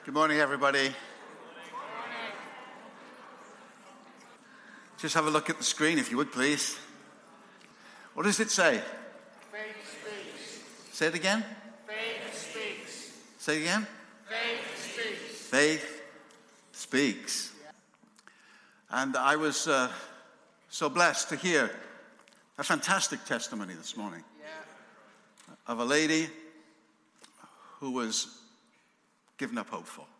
Good morning, everybody. Just have a look at the screen, if you would, please. What does it say? Faith speaks. Say it again. Faith speaks. Say it again. Faith speaks. Faith speaks. And I was so blessed to hear a fantastic testimony this morning of a lady who was given up hope for.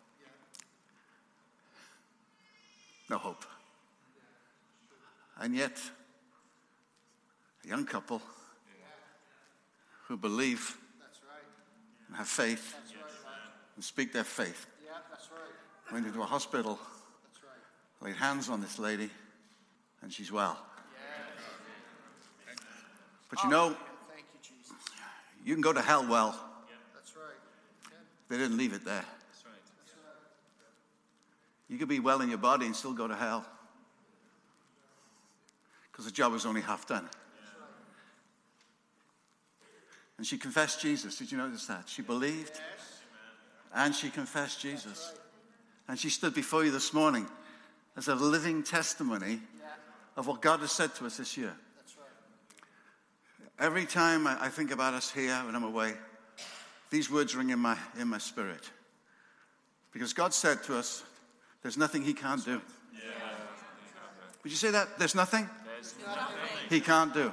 No hope. And yet, a young couple who believe and have faith and speak their faith went into a hospital, laid hands on this lady, and she's well. But you know, you can go to hell well. They didn't leave it there. You could be well in your body and still go to hell. Because the job was only half done. And she confessed Jesus. Did you notice that? She believed and she confessed Jesus. And she stood before you this morning as a living testimony of what God has said to us this year. Every time I think about us here when I'm away, these words ring in my spirit. Because God said to us, there's nothing he can't do. Would you say that? There's nothing? He can't do.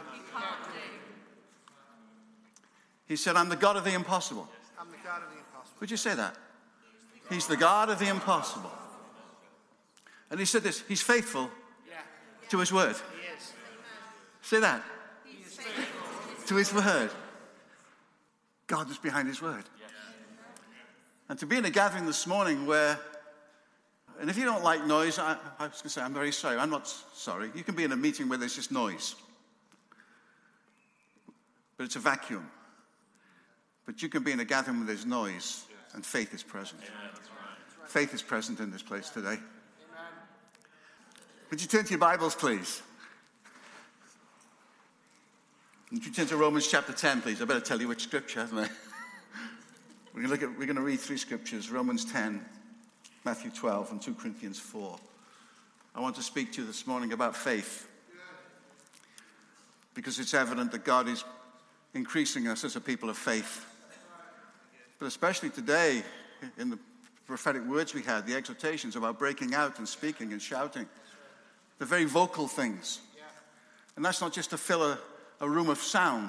He said, I'm the God of the impossible. I'm the God of the impossible. Would you say that? He's the God of the impossible. And he said this, he's faithful to his word. He is. Say that. He is faithful. To his word. God is behind his word. And to be in a gathering this morning where, and if you don't like noise, I was going to say, I'm very sorry. I'm not sorry. You can be in a meeting where there's just noise. But it's a vacuum. But you can be in a gathering where there's noise and faith is present. Faith is present in this place today. Would you turn to your Bibles, please? Would you turn to Romans chapter 10, please? I better tell you which scripture, haven't I? We're going to read three scriptures, Romans 10, Matthew 12, and 2 Corinthians 4. I want to speak to you this morning about faith. Because it's evident that God is increasing us as a people of faith. But especially today, in the prophetic words we had, the exhortations about breaking out and speaking and shouting. The very vocal things. And that's not just to fill a room of sound.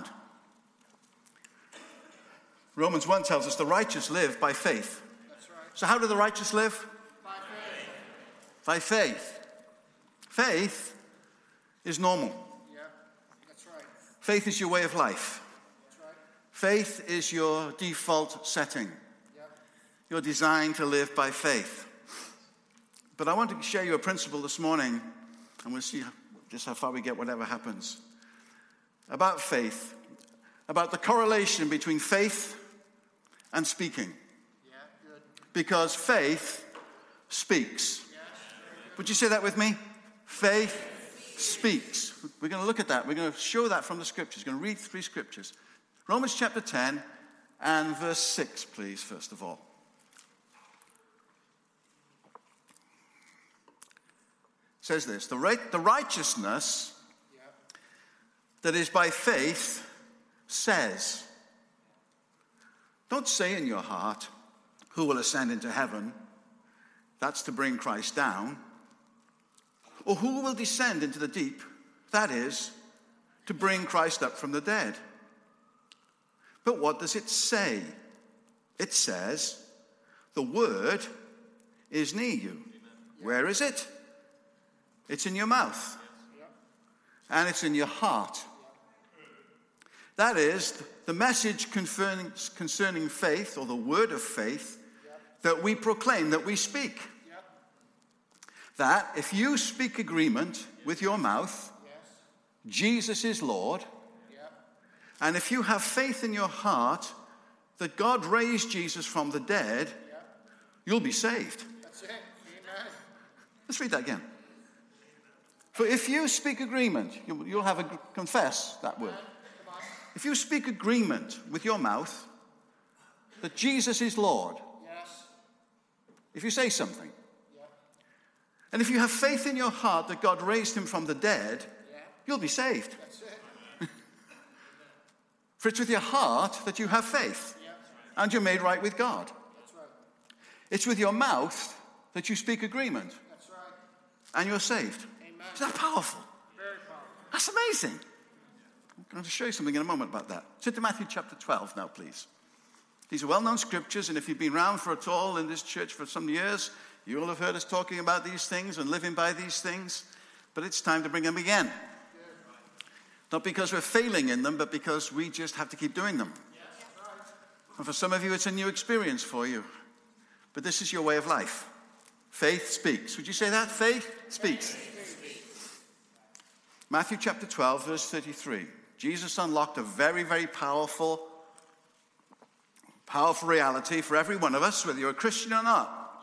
Romans 1 tells us the righteous live by faith. That's right. So how do the righteous live? By faith. By faith. Faith is normal. Yeah, that's right. Faith is your way of life. That's right. Faith is your default setting. Yeah. You're designed to live by faith. But I want to share you a principle this morning, and we'll see just how far we get, whatever happens. About faith, about the correlation between faith and speaking. Yeah, good. Because faith speaks. Yeah. Would you say that with me? Faith speaks. We're going to look at that. We're going to show that from the scriptures. We're going to read three scriptures. Romans chapter 10 and verse 6, please, first of all. It says this, the righteousness that is by faith says. Don't say in your heart, who will ascend into heaven? That's to bring Christ down. Or who will descend into the deep? That is, to bring Christ up from the dead. But what does it say? It says, the word is near you. Where is it? It's in your mouth. And it's in your heart. That is the message concerning faith, or the word of faith, that we proclaim, that we speak. That if you speak agreement with your mouth, Jesus is Lord, and if you have faith in your heart that God raised Jesus from the dead, you'll be saved. That's it. Amen. Let's read that again. For if you speak agreement, you'll have confess that word. If you speak agreement with your mouth that Jesus is Lord, Yes. if you say something. And if you have faith in your heart that God raised him from the dead, you'll be saved. That's it. For it's with your heart that you have faith. And you're made right with God. That's right. It's with your mouth that you speak agreement. That's right. And you're saved. Amen. Isn't that powerful? Very powerful. That's amazing. I'm going to show you something in a moment about that. Turn to Matthew chapter 12 now, please. These are well-known scriptures, and if you've been around for at all in this church for some years, you will have heard us talking about these things and living by these things. But it's time to bring them again. Not because we're failing in them, but because we just have to keep doing them. And for some of you, it's a new experience for you. But this is your way of life. Faith speaks. Would you say that? Faith speaks. Matthew chapter 12, verse 33. Jesus unlocked a very, very powerful reality for every one of us, whether you're a Christian or not.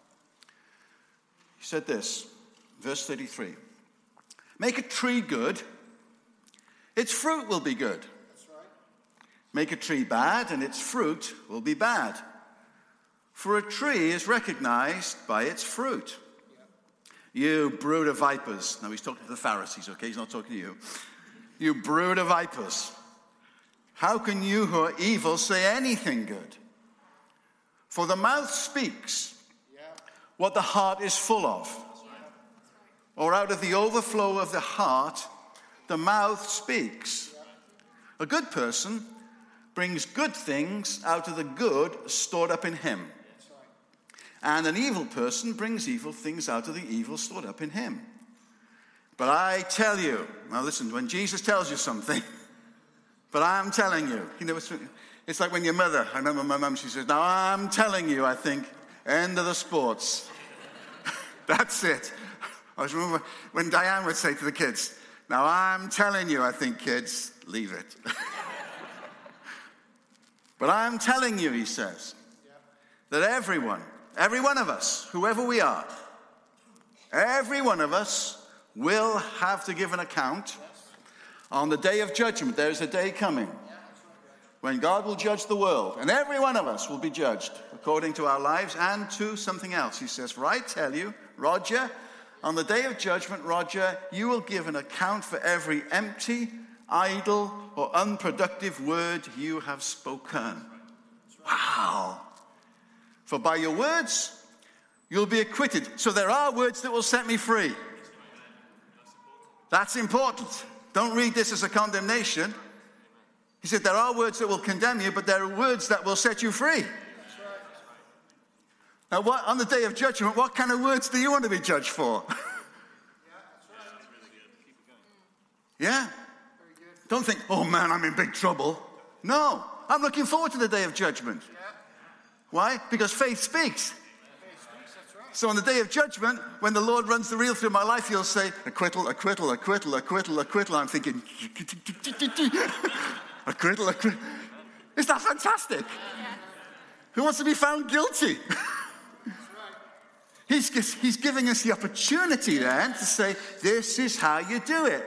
He said this, verse 33. Make a tree good, its fruit will be good. That's right. Make a tree bad, and its fruit will be bad. For a tree is recognized by its fruit. You brood of vipers. Now he's talking to the Pharisees, okay? He's not talking to you. You brood of vipers. How can you who are evil say anything good? For the mouth speaks what the heart is full of. Or out of the overflow of the heart, the mouth speaks. A good person brings good things out of the good stored up in him. And an evil person brings evil things out of the evil stored up in him. But I tell you, now listen, when Jesus tells you something, but I'm telling you, it's like when your mother, I remember my mum, she says, now I'm telling you, I think, end of the sports. That's it. I always remember when Diane would say to the kids, now I'm telling you, I think, kids, leave it. But I'm telling you, he says, that every one of us, whoever we are, every one of us will have to give an account on the day of judgment. There's a day coming when God will judge the world, and every one of us will be judged according to our lives and to something else. He says, for I tell you, Roger, on the day of judgment, Roger, you will give an account for every empty, idle, or unproductive word you have spoken. Wow. For by your words, you'll be acquitted. So there are words that will set me free. That's important. Don't read this as a condemnation. He said there are words that will condemn you, but there are words that will set you free. Now, on the day of judgment, what kind of words do you want to be judged for? Yeah? Don't think, oh man, I'm in big trouble. No, I'm looking forward to the day of judgment. Why? Because faith speaks. So on the day of judgment, when the Lord runs the reel through my life, he'll say, acquittal, acquittal, acquittal, acquittal, acquittal. I'm thinking, acquittal, acquittal. Is that fantastic? Who wants to be found guilty? He's giving us the opportunity then to say, this is how you do it.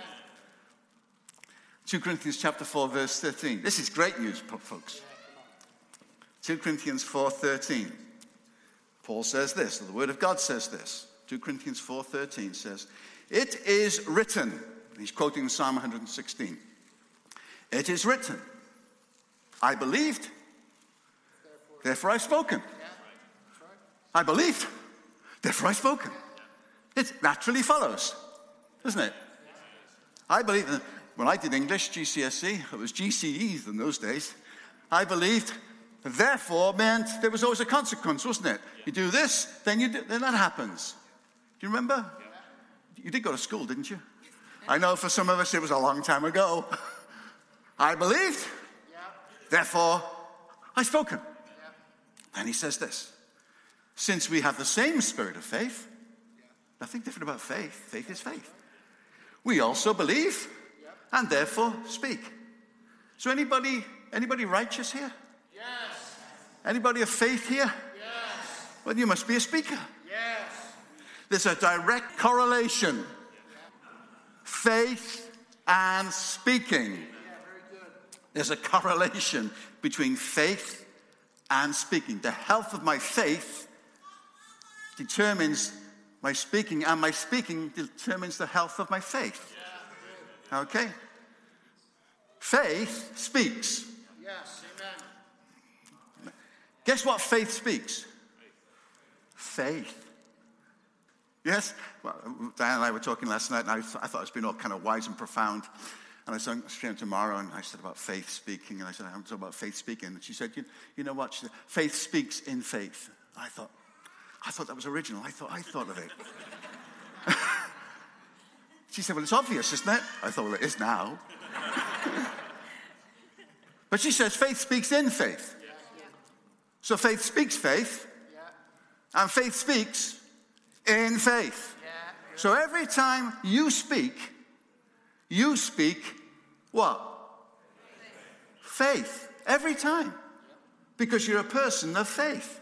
2 Corinthians chapter 4, verse 13. This is great news, folks. 2 Corinthians 4:13. Paul says this, or the Word of God says this. 2 Corinthians 4:13 says, it is written. He's quoting Psalm 116. It is written. I believed, therefore I've spoken. I believed, therefore I've spoken. It naturally follows, doesn't it? I believe. When I did English, GCSE, it was GCEs in those days. I believed, therefore meant there was always a consequence, wasn't it? You do this, then that happens. Do you remember? You did go to school, didn't you? I know for some of us it was a long time ago. I believed, therefore I've spoken. And he says this, since we have the same spirit of faith, nothing different about faith. Faith is faith. We also believe and therefore speak. So anybody righteous here? Yes. Anybody of faith here? Yes. Well, you must be a speaker. Yes. There's a direct correlation. Faith and speaking. Very good. There's a correlation between faith and speaking. The health of my faith determines my speaking, and my speaking determines the health of my faith. Okay? Faith speaks. Yes. Amen. Guess what faith speaks? Faith. Yes? Well, Diane and I were talking last night, and I thought it's been all kind of wise and profound. And I was sharing tomorrow, and I said about faith speaking, and I said, I'm talking about faith speaking. And she said, you know what? She said, faith speaks in faith. I thought that was original. I thought of it. She said, well, it's obvious, isn't it? I thought, well, it is now. But she says faith speaks in faith. So faith speaks faith, and faith speaks in faith. So every time you speak what? Faith. Every time. Because you're a person of faith.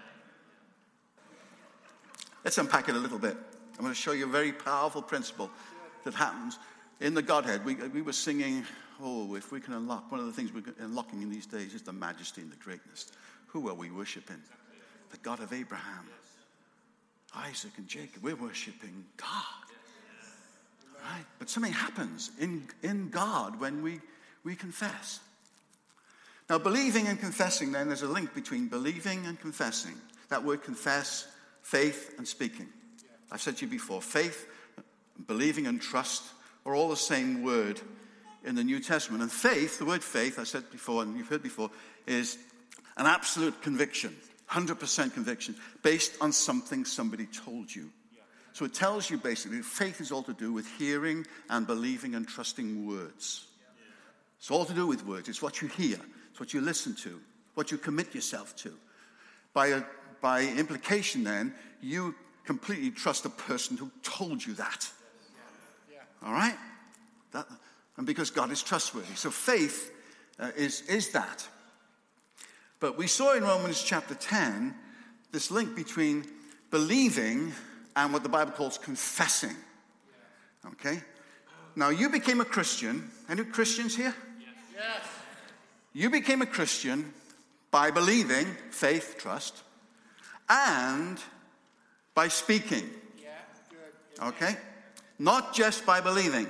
Let's unpack it a little bit. I'm going to show you a very powerful principle that happens in the Godhead. We were singing, if we can unlock, one of the things we're unlocking in these days is the majesty and the greatness. Who are we worshiping? The God of Abraham, Isaac, and Jacob. We're worshiping God. Right? But something happens in God when we confess. Now, believing and confessing, then, there's a link between believing and confessing. That word confess, faith, and speaking. I've said to you before, faith, believing, and trust are all the same word in the New Testament. And faith, the word faith, I said before, and you've heard before, is an absolute conviction, 100% conviction, based on something somebody told you. So it tells you basically, faith is all to do with hearing and believing and trusting words. It's all to do with words. It's what you hear. It's what you listen to. What you commit yourself to. By implication then, you completely trust the person who told you that. All right? And because God is trustworthy. So faith is that. But we saw in Romans chapter 10 this link between believing and what the Bible calls confessing. Okay? Now, you became a Christian. Any Christians here? Yes. You became a Christian by believing, faith, trust, and by speaking. Yeah. Good. Okay? Not just by believing.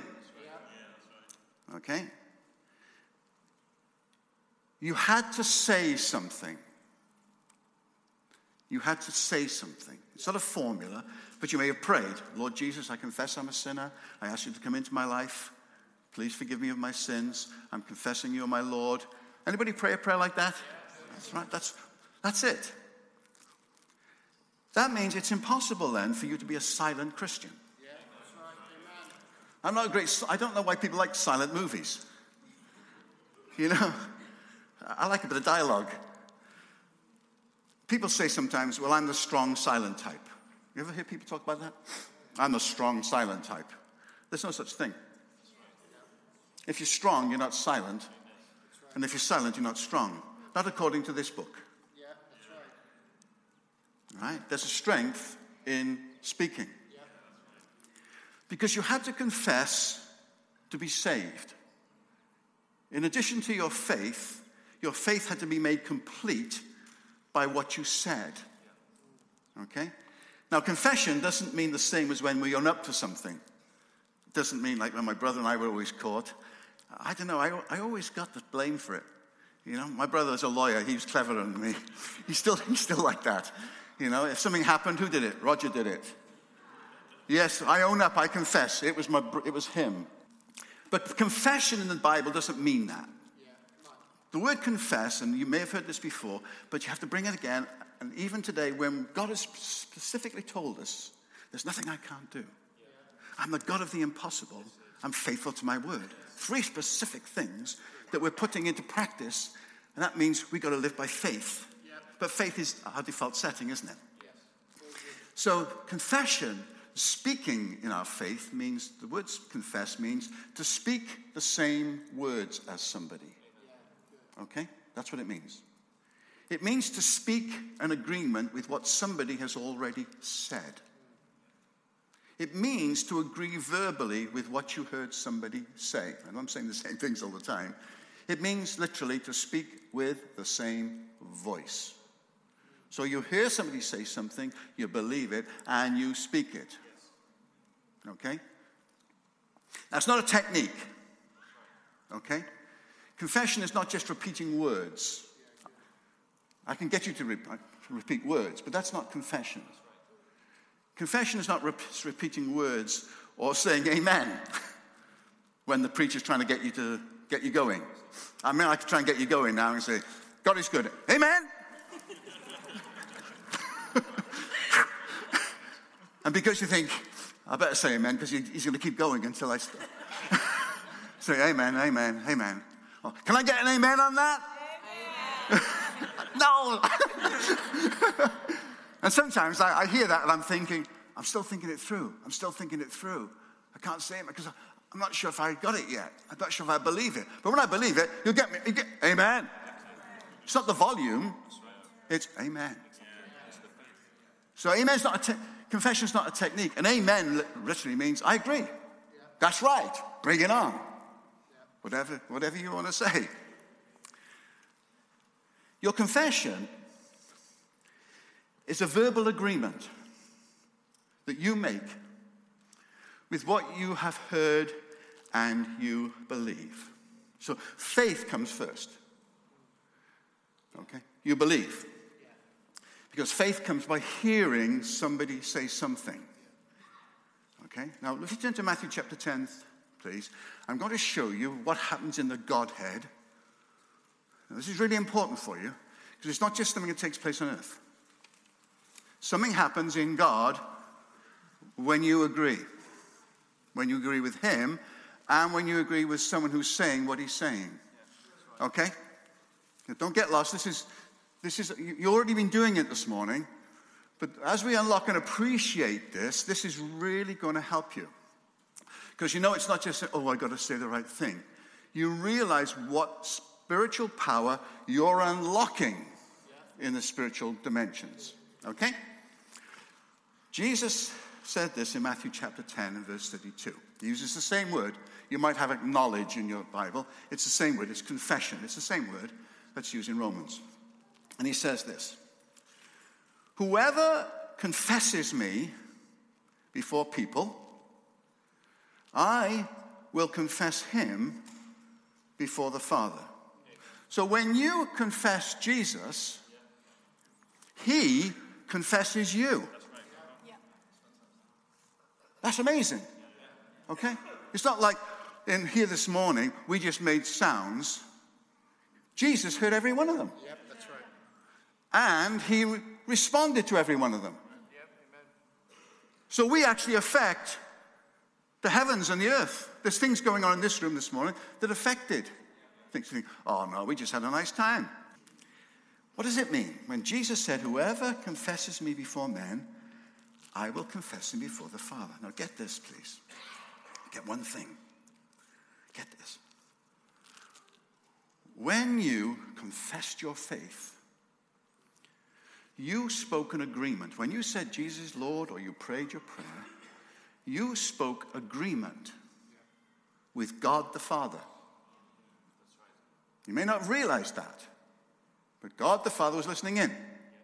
Okay? You had to say something. You had to say something. It's not a formula, but you may have prayed, Lord Jesus, I confess I'm a sinner. I ask you to come into my life. Please forgive me of my sins. I'm confessing you are my Lord. Anybody pray a prayer like that? That's right. That's it. That means it's impossible then for you to be a silent Christian. Yeah, that's right. Amen. I don't know why people like silent movies. You know, I like a bit of dialogue. People say sometimes, well, I'm the strong silent type. You ever hear people talk about that? I'm the strong silent type. There's no such thing. If you're strong, you're not silent. And if you're silent, you're not strong. Not according to this book. Yeah, that's right. Right? There's a strength in speaking. Yeah. Because you had to confess to be saved. In addition to your faith had to be made complete by what you said. Okay? Now, confession doesn't mean the same as when we own up to something. It doesn't mean like when my brother and I were always caught. I don't know, I always got the blame for it. You know, my brother's a lawyer. He was cleverer than me. He's still like that. You know, if something happened, who did it? Roger did it. Yes, I own up, I confess. It was him. But confession in the Bible doesn't mean that. The word confess, and you may have heard this before, but you have to bring it again. And even today, when God has specifically told us, there's nothing I can't do. I'm the God of the impossible. I'm faithful to my word. 3 specific things that we're putting into practice, and that means we've got to live by faith. But faith is our default setting, isn't it? So confession, speaking in our faith, means, the word confess means to speak the same words as somebody. Okay? That's what it means. It means to speak an agreement with what somebody has already said. It means to agree verbally with what you heard somebody say. And I'm saying the same things all the time. It means literally to speak with the same voice. So you hear somebody say something, you believe it, and you speak it. Okay? That's not a technique. Okay? Confession is not just repeating words. I can get you to repeat words, but that's not confession. Confession is not repeating words or saying amen when the preacher's trying to get you going. I mean, I could try and get you going now and say, God is good. Amen. And because you think, I better say amen, because he's going to keep going until I say amen, amen, amen. Oh, can I get an amen on that? Amen. No. And sometimes I hear that and I'm thinking, I'm still thinking it through. I can't say it because I'm not sure if I got it yet. I'm not sure if I believe it. But when I believe it, you'll get me. Amen. It's not the volume. It's amen. So amen's not confession's not a technique. And amen literally means I agree. That's right. Bring it on. Whatever you want to say. Your confession is a verbal agreement that you make with what you have heard and you believe. So faith comes first. Okay? You believe. Because faith comes by hearing somebody say something. Okay? Now, if you turn to Matthew chapter 10, please. I'm going to show you what happens in the Godhead. Now, this is really important for you, because it's not just something that takes place on earth. Something happens in God when you agree. When you agree with him, and when you agree with someone who's saying what he's saying. Okay? Now, don't get lost. This is you've already been doing it this morning, but as we unlock and appreciate this is really going to help you. Because it's not just, I got to say the right thing. You realize what spiritual power you're unlocking in the spiritual dimensions. Okay? Jesus said this in Matthew chapter 10 and verse 32. He uses the same word. You might have acknowledge in your Bible. It's the same word. It's confession. It's the same word that's used in Romans. And he says this. Whoever confesses me before people, I will confess him before the Father. So when you confess Jesus, he confesses you. That's amazing. Okay? It's not like in here this morning, we just made sounds. Jesus heard every one of them. Yep, that's right. And he responded to every one of them. Yep, amen. So we actually affect the heavens and the earth. There's things going on in this room this morning that affected. You think, oh no, we just had a nice time. What does it mean? When Jesus said, whoever confesses me before men, I will confess him before the Father. Now get this, please. Get one thing. Get this. When you confessed your faith, you spoke an agreement. When you said Jesus is Lord or you prayed your prayer, you spoke agreement with God the Father. You may not have realized that, but God the Father was listening in.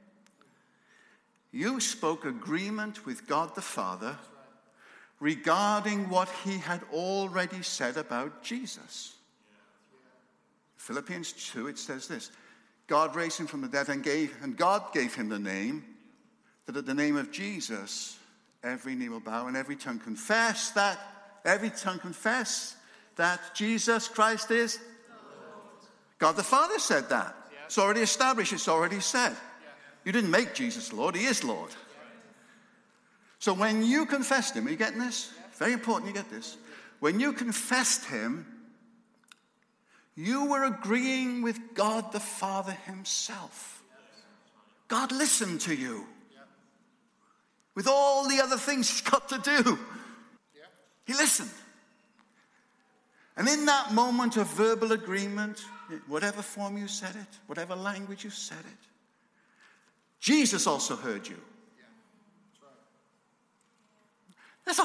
You spoke agreement with God the Father regarding what he had already said about Jesus. Philippians 2, it says this. God raised him from the dead and God gave him the name, that at the name of Jesus, every knee will bow and every tongue confess that Jesus Christ is God the Father said that. It's already established. It's already said. You didn't make Jesus Lord. He is Lord. So when you confessed him, are you getting this? Very important you get this. When you confessed him, you were agreeing with God the Father himself. God listened to you. With all the other things he's got to do. He listened. And in that moment of verbal agreement, whatever form you said it, whatever language you said it, Jesus also heard you. There's a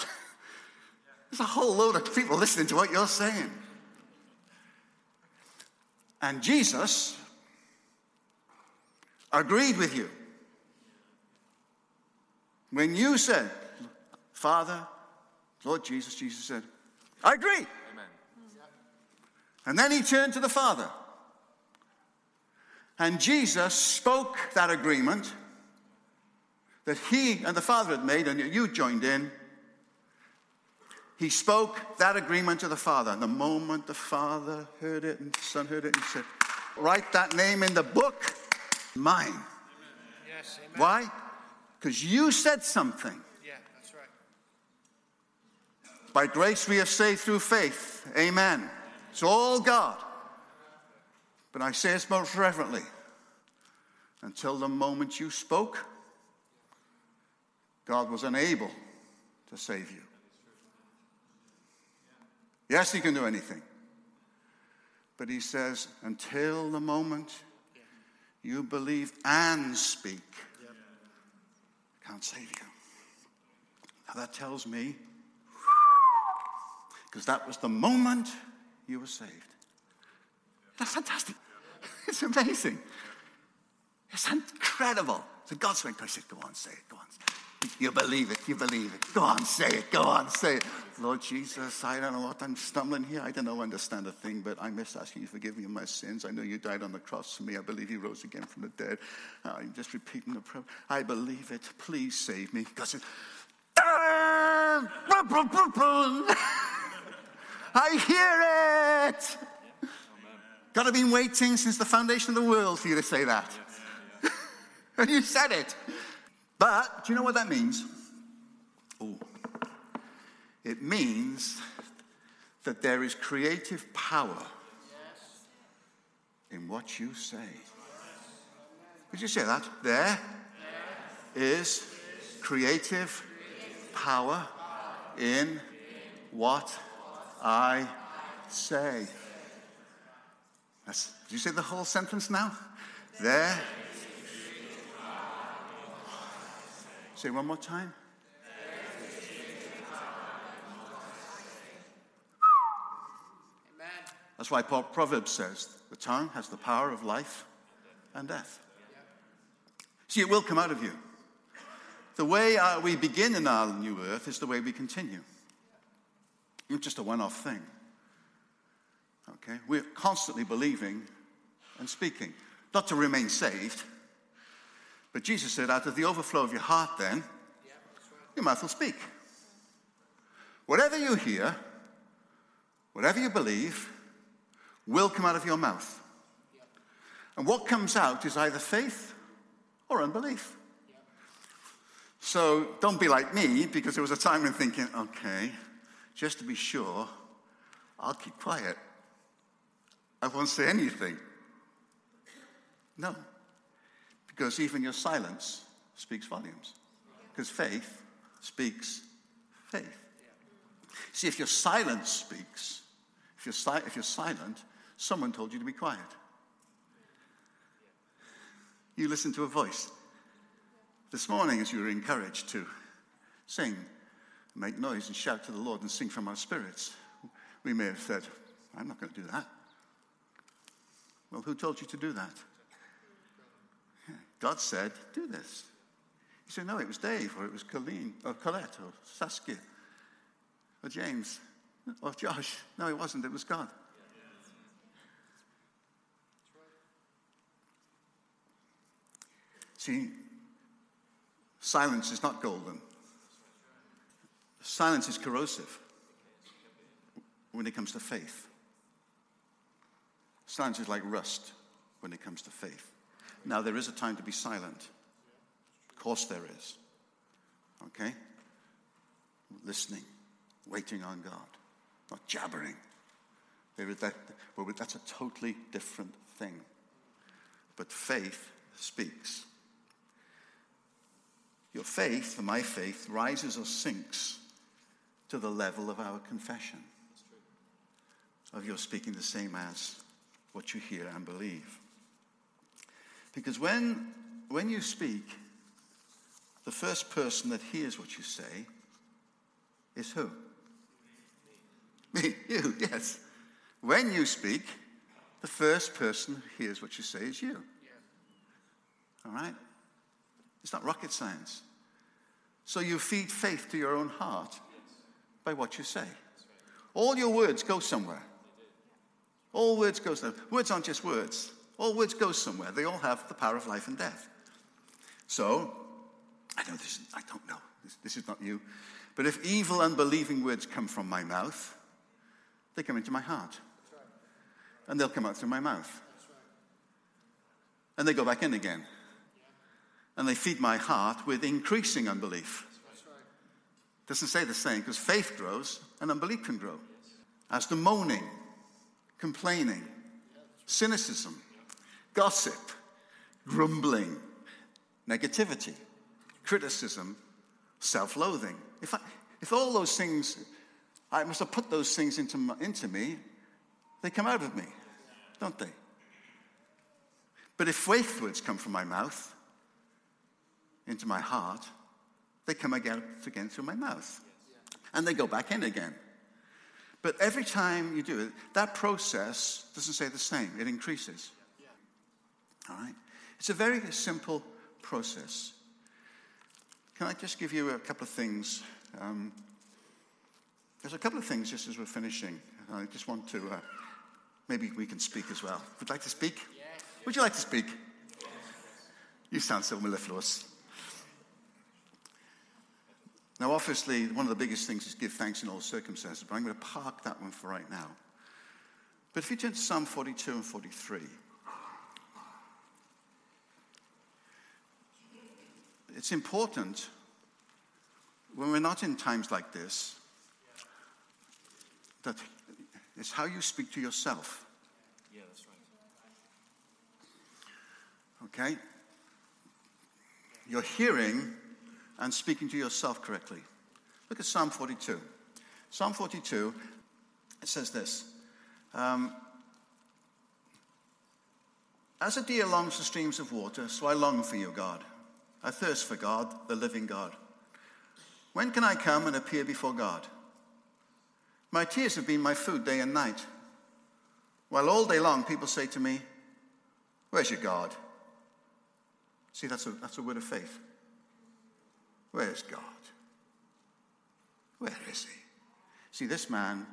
whole load of people listening to what you're saying. And Jesus agreed with you. When you said, Father, Lord Jesus, Jesus said, I agree. Amen. And then he turned to the Father. And Jesus spoke that agreement that he and the Father had made, and you joined in. He spoke that agreement to the Father. And the moment the Father heard it and the Son heard it, he said, write that name in the book, mine. Amen. Yes, amen. Why? Because you said something. Yeah, that's right. By grace we have saved through faith. Amen. It's all God. But I say this most reverently. Until the moment you spoke, God was unable to save you. Yes, he can do anything. But he says, until the moment you believe and speak, I can't save you. Now that tells me, because that was the moment you were saved. That's fantastic. It's amazing. It's incredible. So God spoke. I said, go on, say it, go on. You believe it, you believe it. Go on, say it, go on, say it. Lord Jesus, I don't know what I'm stumbling here. I don't understand a thing, but I'm just asking you to forgive me of my sins. I know you died on the cross for me. I believe you rose again from the dead. I'm just repeating the prayer. I believe it. Please save me. God said, I hear it. God, I've been waiting since the foundation of the world for you to say that. And you said it. But do you know what that means? Oh, it means that there is creative power in what you say. Did you say that? There is creative power in what I say. Did you say the whole sentence now? There. Say one more time. Amen. That's why Proverbs says the tongue has the power of life and death. See, it will come out of you. The way we begin in our new earth is the way we continue. It's just a one-off thing. Okay? We're constantly believing and speaking. Not to remain saved. But Jesus said, out of the overflow of your heart then, your mouth will speak. Whatever you hear, whatever you believe, will come out of your mouth. And what comes out is either faith or unbelief. So don't be like me, because there was a time when thinking, okay, just to be sure, I'll keep quiet. I won't say anything. No. Because even your silence speaks volumes. Because faith speaks faith. See, if your silence speaks, if you're silent, someone told you to be quiet. You listened to a voice. This morning, as you were encouraged to sing, make noise and shout to the Lord and sing from our spirits, we may have said, I'm not going to do that. Well, who told you to do that? God said, do this. You say, no, it was Dave, or it was Colleen, or Colette, or Saskia, or James, or Josh. No, it wasn't. It was God. See, silence is not golden. Silence is corrosive when it comes to faith. Silence is like rust when it comes to faith. Now, there is a time to be silent. Of course there is. Okay? Listening, waiting on God, not jabbering. That's a totally different thing. But faith speaks. Your faith, or my faith, rises or sinks to the level of our confession. Of your speaking the same as what you hear and believe. Because when you speak, the first person that hears what you say is who? Me, you, yes. When you speak, the first person who hears what you say is you. All right? It's not rocket science. So you feed faith to your own heart by what you say. All your words go somewhere. All words go somewhere. Words aren't just words. All words go somewhere. They all have the power of life and death. So, I don't know. This is not you. But if evil, unbelieving words come from my mouth, they come into my heart. And they'll come out through my mouth. And they go back in again. And they feed my heart with increasing unbelief. Doesn't say the same, because faith grows and unbelief can grow. As the moaning, complaining, cynicism, gossip, grumbling, negativity, criticism, self-loathing. If all those things, I must have put those things into me, they come out of me, don't they? But if faith words come from my mouth into my heart, they come again through my mouth. And they go back in again. But every time you do it, that process doesn't stay the same. It increases. All right? It's a very simple process. Can I just give you a couple of things? There's a couple of things just as we're finishing. I just want to, maybe we can speak as well. Would you like to speak? Yes. Would you like to speak? Yes. You sound so mellifluous. Now, obviously, one of the biggest things is give thanks in all circumstances, but I'm going to park that one for right now. But if you turn to Psalm 42 and 43, it's important when we're not in times like this that it's how you speak to yourself. Yeah, that's right. Okay? You're hearing and speaking to yourself correctly. Look at Psalm 42. Psalm 42, it says this. As a deer longs for streams of water, so I long for you, God. I thirst for God, the living God. When can I come and appear before God? My tears have been my food day and night. While all day long people say to me, where's your God? See, that's a word of faith. Where's God? Where is he? See, this man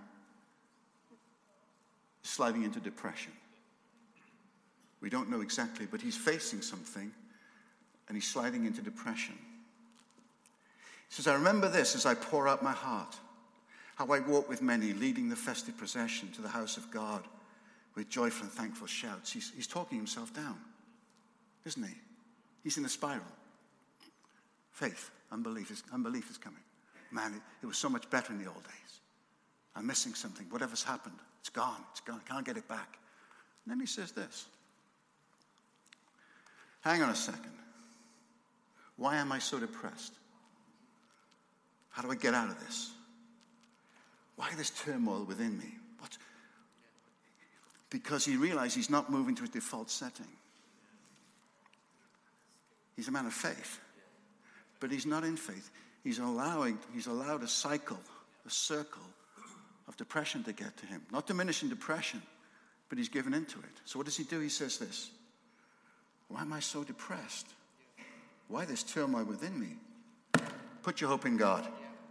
is sliding into depression. We don't know exactly, but he's facing something, and he's sliding into depression. He says, I remember this as I pour out my heart, how I walk with many, leading the festive procession to the house of God with joyful and thankful shouts. He's talking himself down, isn't he? He's in a spiral. Faith. Unbelief is coming. Man, it was so much better in the old days. I'm missing something. Whatever's happened, it's gone. It's gone. I can't get it back. And then he says this. Hang on a second. Why am I so depressed? How do I get out of this? Why this turmoil within me? What? Because he realized he's not moving to his default setting. He's a man of faith. But he's not in faith. He's allowed a circle of depression to get to him. Not diminishing depression, but he's given into it. So what does he do? He says this. Why am I so depressed? Why this turmoil within me? Put your hope in God.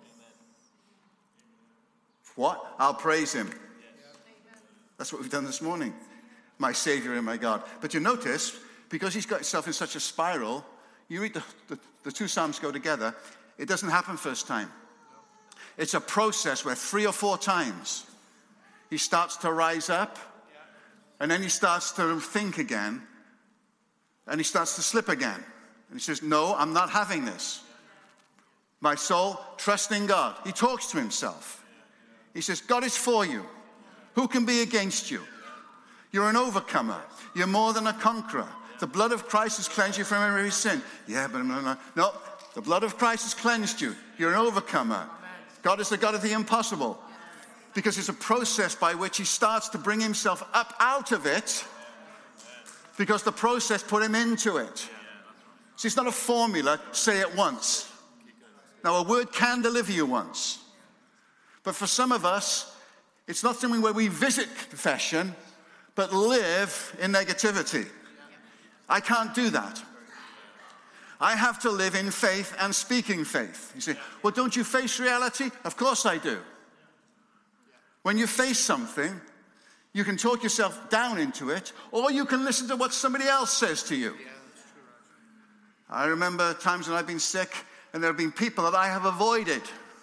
What? I'll praise him. That's what we've done this morning. My Savior and my God. But you notice, because he's got himself in such a spiral, you read the two Psalms go together, it doesn't happen first time. It's a process where 3 or 4 times he starts to rise up, and then he starts to think again, and he starts to slip again. And he says, no, I'm not having this. My soul, trust in God. He talks to himself. He says, God is for you. Who can be against you? You're an overcomer. You're more than a conqueror. The blood of Christ has cleansed you from every sin. Yeah, but no. The blood of Christ has cleansed you. You're an overcomer. God is the God of the impossible. Because it's a process by which he starts to bring himself up out of it. Because the process put him into it. See, it's not a formula, say it once. Now, a word can deliver you once. But for some of us, it's not something where we visit confession, but live in negativity. I can't do that. I have to live in faith and speaking faith. You say, well, don't you face reality? Of course I do. When you face something, you can talk yourself down into it, or you can listen to what somebody else says to you. I remember times when I've been sick, and there have been people that I have avoided.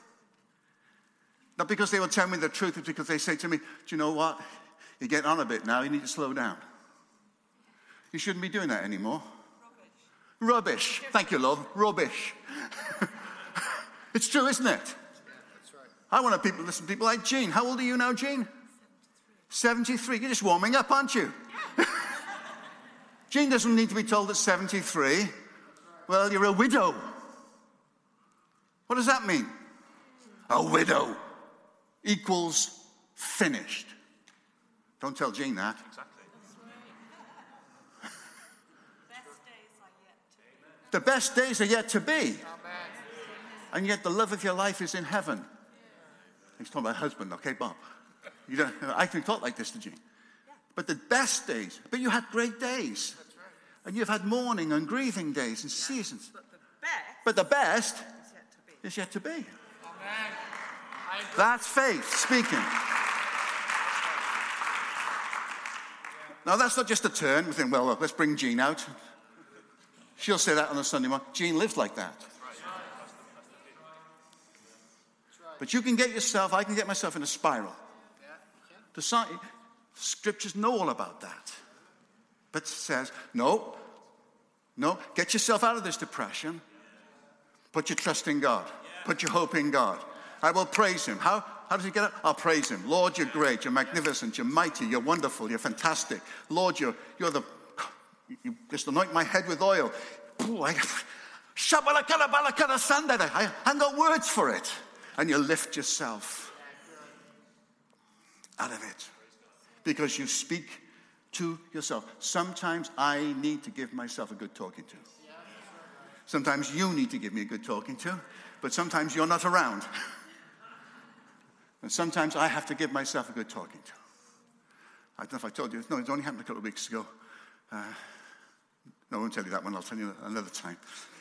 Not because they will tell me the truth, it's because they say to me, do you know what? You're getting on a bit now, you need to slow down. You shouldn't be doing that anymore. Rubbish. Thank you, love. Rubbish. It's true, isn't it? That's right. I want people to listen to people like Jean. How old are you now, Jean? 73. You're just warming up, aren't you? Jean doesn't need to be told at 73, well, you're a widow. What does that mean? A widow equals finished. Don't tell Jean that. Exactly. The best days are yet to be. Amen. And yet the love of your life is in heaven. He's talking about husband, okay, Bob? You don't, I can talk like this to Jean. But the best days, but you had great days. That's right. And you've had mourning and grieving days and seasons. But the best But the best is yet to be. is yet to be. Amen. I agree. That's faith speaking. Now, that's not just a turn. We think, well, look, let's bring Jean out. She'll say that on a Sunday morning. Jean lived like that. But you can get yourself, I can get myself in a spiral. Scriptures know all about that. But it says, no, get yourself out of this depression. Put your trust in God. Put your hope in God. I will praise him. How does he get it? I'll praise him. Lord, you're great. You're magnificent. You're mighty. You're wonderful. You're fantastic. Lord, you just anoint my head with oil. I haven't got words for it. And you lift yourself out of it. Because you speak to yourself. Sometimes I need to give myself a good talking to. Sometimes you need to give me a good talking to. But sometimes you're not around. And sometimes I have to give myself a good talking to. I don't know if I told you. No, it only happened a couple of weeks ago. No, I won't tell you that one. I'll tell you another time.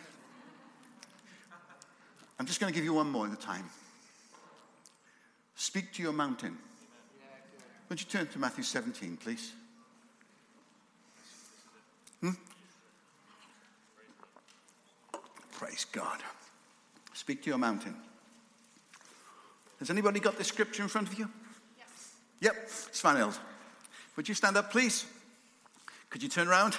I'm just going to give you one more at a time. Speak to your mountain. Would you turn to Matthew 17, please? Praise God. Speak to your mountain. Has anybody got the scripture in front of you? Yes. Yep, Svanhild. Would you stand up, please? Could you turn around?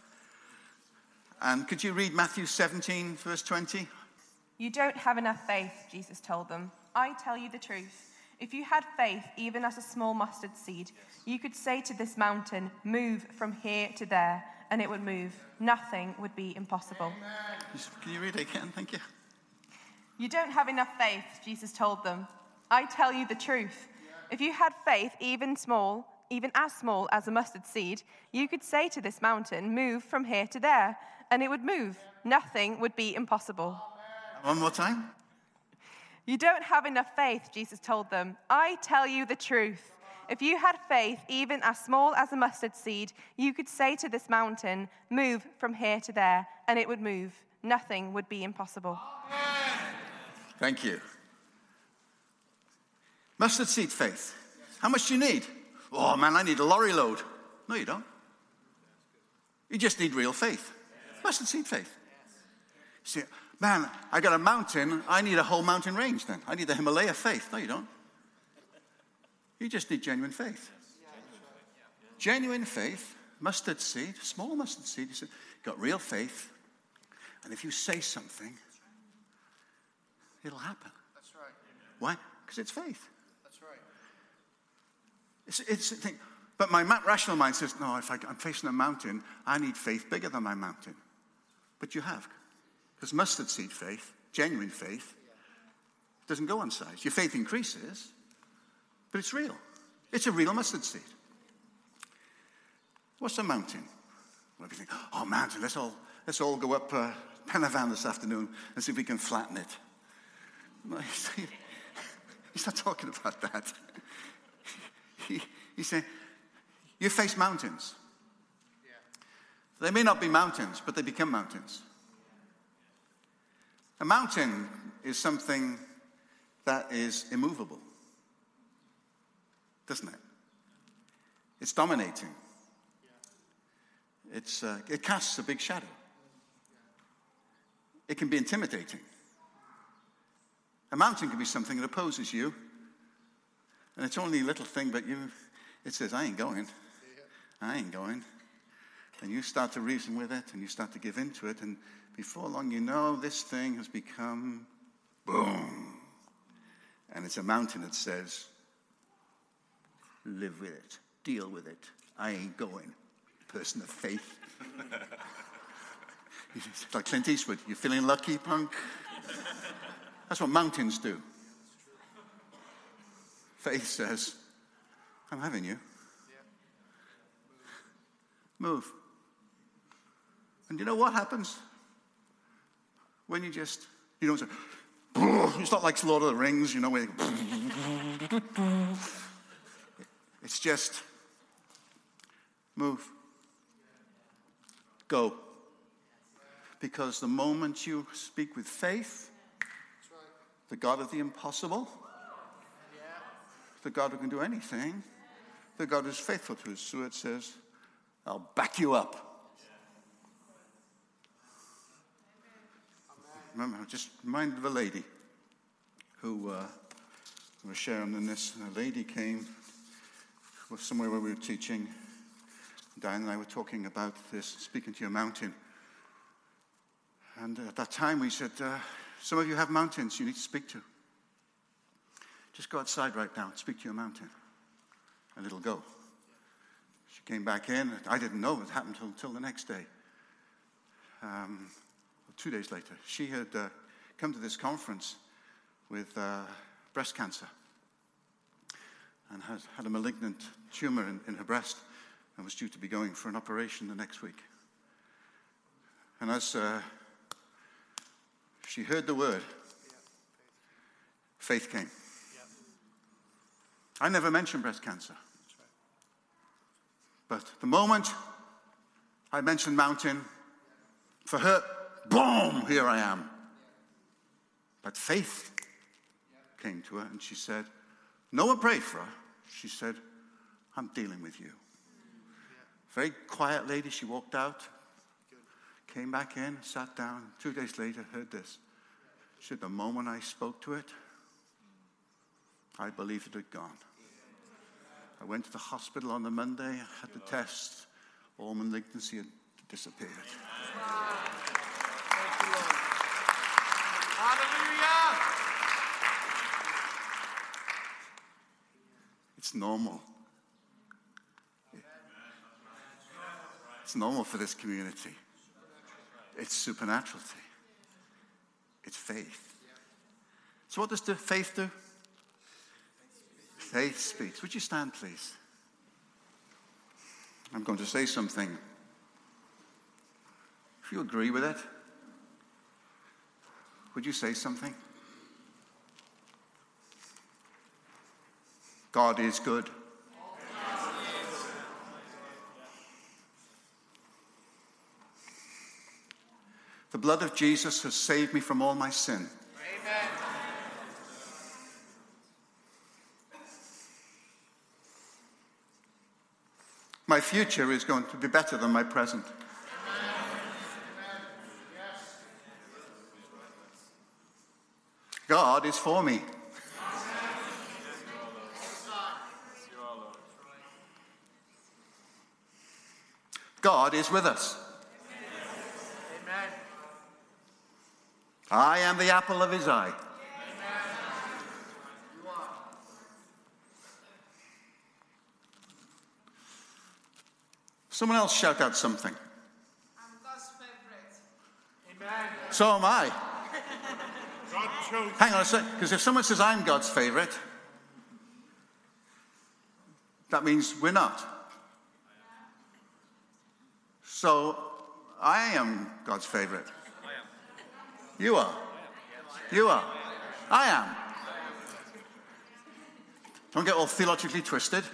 And could you read Matthew 17, verse 20? You don't have enough faith, Jesus told them. I tell you the truth. If you had faith, even as a small mustard seed, you could say to this mountain, move from here to there, and it would move. Nothing would be impossible. Can you read it again? Thank you. You don't have enough faith, Jesus told them. I tell you the truth. If you had faith, even as small as a mustard seed, you could say to this mountain, move from here to there, and it would move. Nothing would be impossible. One more time. You don't have enough faith, Jesus told them. I tell you the truth. If you had faith, even as small as a mustard seed, you could say to this mountain, move from here to there, and it would move. Nothing would be impossible. Thank you. Mustard seed faith. How much do you need? Oh, man, I need a lorry load. No, you don't. You just need real faith. Mustard seed faith. See, man, I got a mountain. I need a whole mountain range then. I need the Himalaya faith. No, you don't. You just need genuine faith. Genuine faith, mustard seed, small mustard seed. You got real faith. And if you say something, it'll happen. That's right. Why? Because it's faith. That's right. It's a thing. But my rational mind says, no, if I'm facing a mountain, I need faith bigger than my mountain. But you have. Because mustard seed faith, genuine faith, doesn't go on size. Your faith increases, but it's real. It's a real mustard seed. What's a mountain? Well, if you think, oh, mountain, let's all go up Penavan this afternoon and see if we can flatten it. No, he's not talking about that. He's saying, you face mountains. They may not be mountains, but they become mountains. A mountain is something that is immovable, doesn't it? It's dominating. It casts a big shadow. It can be intimidating. A mountain can be something that opposes you, and it's only a little thing, but it says, I ain't going. I ain't going. And you start to reason with it, and you start to give into it, and before long you know this thing has become boom. And it's a mountain that says, live with it, deal with it. I ain't going. Person of faith. It's like Clint Eastwood. You feeling lucky, punk? That's what mountains do. Faith says, I'm having you. Move. And you know what happens? When you don't say, it's not like Lord of the Rings, where it's just move. Go. Because the moment you speak with faith, the God of the impossible, the God who can do anything, the God who's faithful to his word says, I'll back you up. Remember, I just reminded of a lady who was sharing in this. A lady came somewhere where we were teaching. Diane and I were talking about this, speaking to your mountain. And at that time we said, some of you have mountains you need to speak to. Just go outside right now and speak to your mountain. And it'll go. She came back in. I didn't know it happened until the next day. 2 days later, she had come to this conference with breast cancer and had a malignant tumor in her breast and was due to be going for an operation the next week. And as she heard the word, faith came. I never mentioned breast cancer. But the moment I mentioned mountain, for her, boom, here I am. But faith came to her and she said, no one prayed for her. She said, I'm dealing with you. Very quiet lady, she walked out, came back in, sat down. 2 days later, heard this. She said, the moment I spoke to it, I believed it had gone. I went to the hospital on the Monday, had the test, all malignancy had disappeared. Hallelujah! It's normal. It's normal for this community. It's supernaturality. It's faith. So what does the faith do? Faith speaks. Would you stand, please? I'm going to say something. If you agree with it, would you say something? God is good. The blood of Jesus has saved me from all my sin. Amen. My future is going to be better than my present. God is for me. God is with us. Amen. I am the apple of his eye. Someone else shout out something. I'm God's favorite. Amen. So am I. God chose. Hang on a sec, because if someone says I'm God's favorite, that means we're not. So I am God's favorite. You are. You are. I am. Don't get all theologically twisted.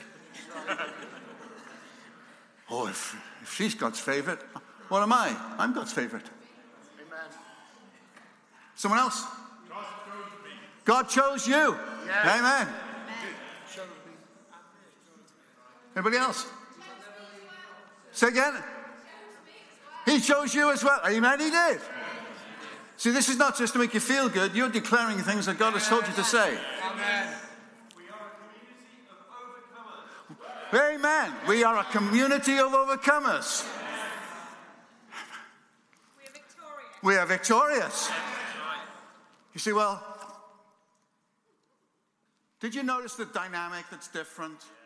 Oh, if she's God's favorite, what am I? I'm God's favorite. Amen. Someone else? God chose me. God chose you. Yes. Amen. Anybody else? Say again. He chose you as well. Amen, he did. See, this is not just to make you feel good. You're declaring things that God has told you to say. Amen. Amen. We are a community of overcomers. We are victorious. You see, well, did you notice the dynamic that's different?